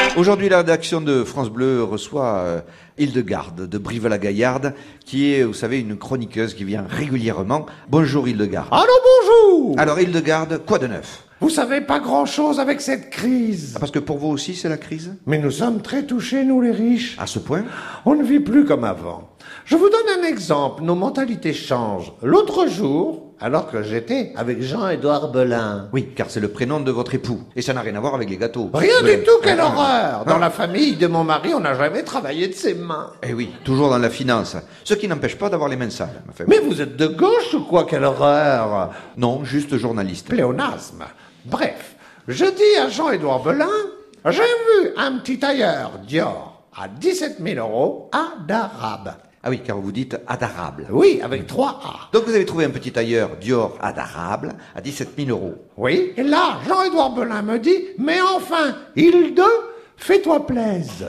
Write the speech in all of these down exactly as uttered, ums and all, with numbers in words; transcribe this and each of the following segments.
Aujourd'hui, la rédaction de France Bleu reçoit euh, Hildegarde de Brive-la-Gaillarde, qui est, vous savez, une chroniqueuse qui vient régulièrement. Bonjour Hildegarde. Allô, bonjour. Alors Hildegarde, quoi de neuf? Vous savez pas grand-chose avec cette crise. Ah, parce que pour vous aussi, c'est la crise? Mais nous sommes très touchés, nous les riches. À ce point? On ne vit plus comme avant. Je vous donne un exemple, nos mentalités changent. L'autre jour, alors que j'étais avec Jean-Édouard Belin. Oui, car c'est le prénom de votre époux. Et ça n'a rien à voir avec les gâteaux. Rien Oui. du tout, quelle Ah. horreur. Dans Ah. la famille de mon mari, on n'a jamais travaillé de ses mains. Eh oui, toujours dans la finance. Ce qui n'empêche pas d'avoir les mains sales. Enfin, Mais vous êtes de gauche ou quoi, quelle horreur. non, juste journaliste. Pléonasme. Bref, je dis à Jean-Édouard Belin, j'ai vu un petit tailleur Dior à dix-sept mille euros à Darab. Ah oui, car vous dites adarable. Oui, avec trois A. Donc vous avez trouvé un petit tailleur Dior adarable à dix-sept mille euros. Oui, et là, Jean-Édouard Belin me dit, mais enfin, Hilde, fais-toi plaise.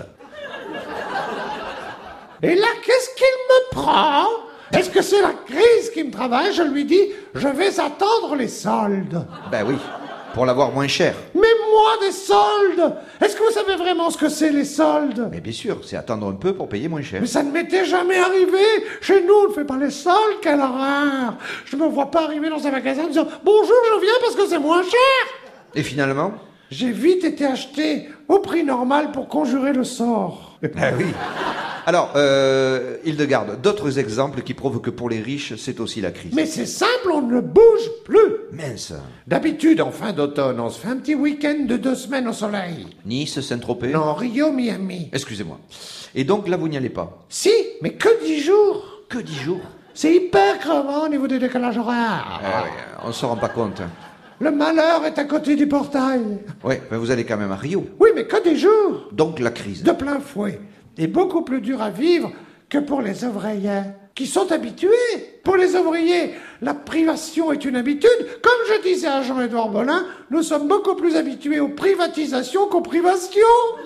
Et là, qu'est-ce qu'il me prend? Est-ce que c'est la crise qui me travaille? Je lui dis, je vais attendre les soldes. Ben oui, pour l'avoir moins cher. Mais moi, des soldes! Est-ce que vous savez vraiment ce que c'est, les soldes? Mais bien sûr, c'est attendre un peu pour payer moins cher. Mais ça ne m'était jamais arrivé. Chez nous, on ne fait pas les soldes, quelle horreur. Je me vois pas arriver dans un magasin en disant « Bonjour, je viens parce que c'est moins cher !» Et finalement? J'ai vite été acheté au prix normal pour conjurer le sort. Ah oui. Alors, euh, Hildegarde, d'autres exemples qui prouvent que pour les riches, c'est aussi la crise. Mais c'est simple, on ne bouge plus. Mince. D'habitude, en fin d'automne, on se fait un petit week-end de deux semaines au soleil. Nice, Saint-Tropez? Non, Rio, Miami. Excusez-moi. Et donc là, vous n'y allez pas? Si, mais que dix jours. Que dix jours? C'est hyper crevant au niveau des décalages horaires. Ah oui, on ne se rend pas compte. Le malheur est à côté du portail. Oui, mais vous allez quand même à Rio. Oui, mais que des jours. Donc la crise. De plein fouet. Et beaucoup plus dur à vivre que pour les ouvriers, qui sont habitués. Pour les ouvriers, la privation est une habitude. Comme je disais à Jean-Édouard Belin, nous sommes beaucoup plus habitués aux privatisations qu'aux privations.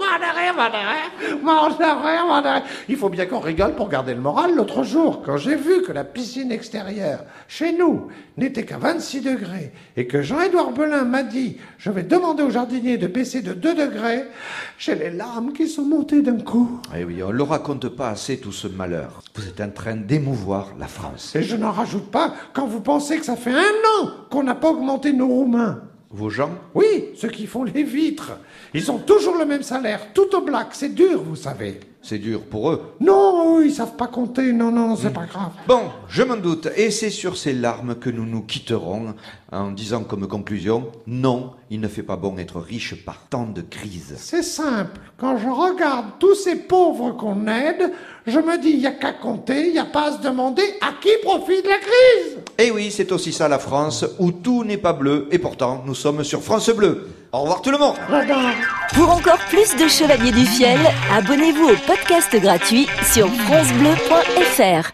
Il faut bien qu'on rigole pour garder le moral. L'autre jour, quand j'ai vu que la piscine extérieure, chez nous, n'était qu'à vingt-six degrés, et que Jean-Édouard Belin m'a dit « Je vais demander au jardinier de baisser de deux degrés », j'ai les larmes qui sont montées d'un coup. Eh oui, on ne le raconte pas assez tout ce malheur. Vous êtes en train d'émouvoir la France. Et je n'en rajoute pas quand vous pensez que ça fait un an qu'on n'a pas augmenté nos Roumains. Vos gens? Oui, ceux qui font les vitres. Ils ont toujours le même salaire, tout au black. C'est dur, vous savez. C'est dur pour eux. Non, eux, ils savent pas compter. Non, non, c'est pas grave. Bon, je m'en doute. Et c'est sur ces larmes que nous nous quitterons en disant comme conclusion, non, il ne fait pas bon être riche par tant de crises. C'est simple. Quand je regarde tous ces pauvres qu'on aide, je me dis, il n'y a qu'à compter, il n'y a pas à se demander à qui profite la crise. Et oui, c'est aussi ça la France, où tout n'est pas bleu, et pourtant nous sommes sur France Bleu. Au revoir tout le monde. J'adore. Pour encore plus de Chevaliers du Fiel, abonnez-vous au podcast gratuit sur francebleu point fr.